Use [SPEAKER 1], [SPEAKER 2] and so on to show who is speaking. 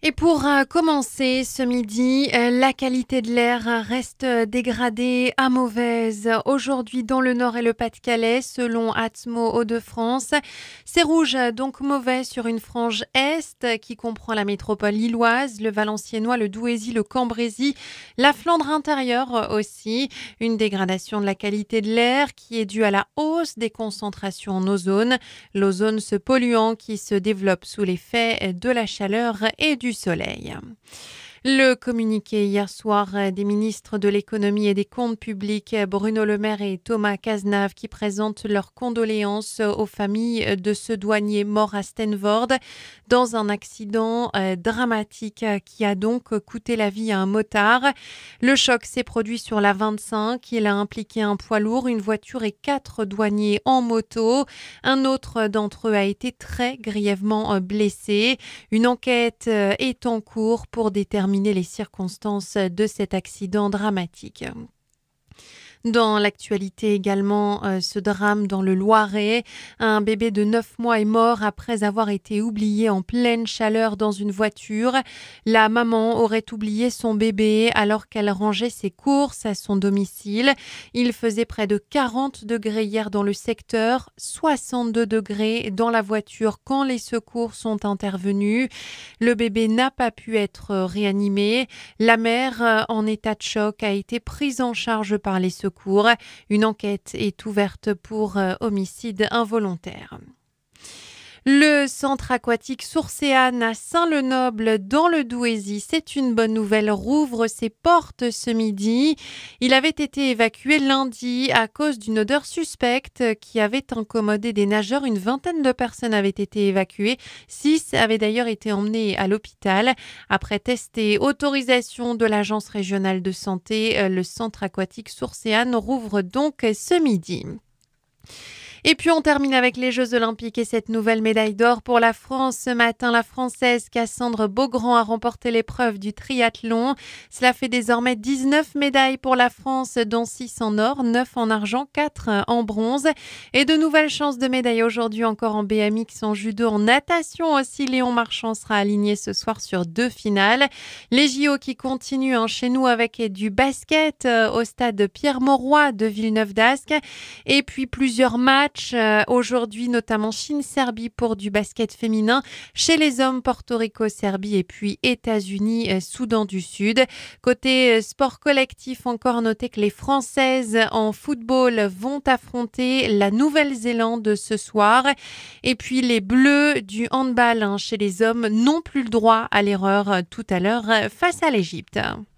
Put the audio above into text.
[SPEAKER 1] Et pour commencer ce midi, la qualité de l'air reste dégradée à mauvaise aujourd'hui dans le Nord et le Pas-de-Calais, selon Atmo Hauts-de-France. C'est rouge, donc mauvais sur une frange est qui comprend la métropole lilloise, le Valenciennois, le Douaisis, le Cambrésis, la Flandre intérieure aussi. Une dégradation de la qualité de l'air qui est due à la hausse des concentrations en ozone. L'ozone, ce polluant qui se développe sous l'effet de la chaleur et du soleil. Le communiqué hier soir des ministres de l'économie et des comptes publics Bruno Le Maire et Thomas Cazenave qui présentent leurs condoléances aux familles de ce douanier mort à Steenvoorde dans un accident dramatique qui a donc coûté la vie à un motard. Le choc s'est produit sur la 25. Il a impliqué un poids lourd, une voiture et 4 douaniers en moto. Un autre d'entre eux a été très grièvement blessé. Une enquête est en cours pour déterminer les circonstances de cet accident dramatique. Dans l'actualité également, ce drame dans le Loiret. Un bébé de 9 mois est mort après avoir été oublié en pleine chaleur dans une voiture. La maman aurait oublié son bébé alors qu'elle rangeait ses courses à son domicile. Il faisait près de 40 degrés hier dans le secteur, 62 degrés dans la voiture quand les secours sont intervenus. Le bébé n'a pas pu être réanimé. La mère, en état de choc, a été prise en charge par les secours. Une enquête est ouverte pour homicide involontaire. Le centre aquatique Sourcéane à Saint-Lenoble dans le Douaisis, c'est une bonne nouvelle, rouvre ses portes ce midi. Il avait été évacué lundi à cause d'une odeur suspecte qui avait incommodé des nageurs. Une vingtaine de personnes avaient été évacuées. 6 avaient d'ailleurs été emmenés à l'hôpital. Après test et autorisation de l'Agence régionale de santé, le centre aquatique Sourcéane rouvre donc ce midi. Et puis on termine avec les Jeux Olympiques et cette nouvelle médaille d'or pour la France. Ce matin, la Française Cassandre Beaugrand a remporté l'épreuve du triathlon. Cela fait désormais 19 médailles pour la France, dont 6 en or, 9 en argent, 4 en bronze. Et de nouvelles chances de médailles aujourd'hui encore en BMX, en judo, en natation aussi. Léon Marchand sera aligné ce soir sur 2 finales. Les JO qui continuent chez nous avec du basket au stade Pierre-Mauroy de Villeneuve-d'Ascq. Et puis plusieurs matchs. Aujourd'hui, notamment Chine-Serbie pour du basket féminin. Chez les hommes, Porto Rico-Serbie et puis États-Unis-Soudan du Sud. Côté sport collectif, encore noter que les Françaises en football vont affronter la Nouvelle-Zélande ce soir. Et puis les Bleus du handball chez les hommes n'ont plus le droit à l'erreur tout à l'heure face à l'Égypte.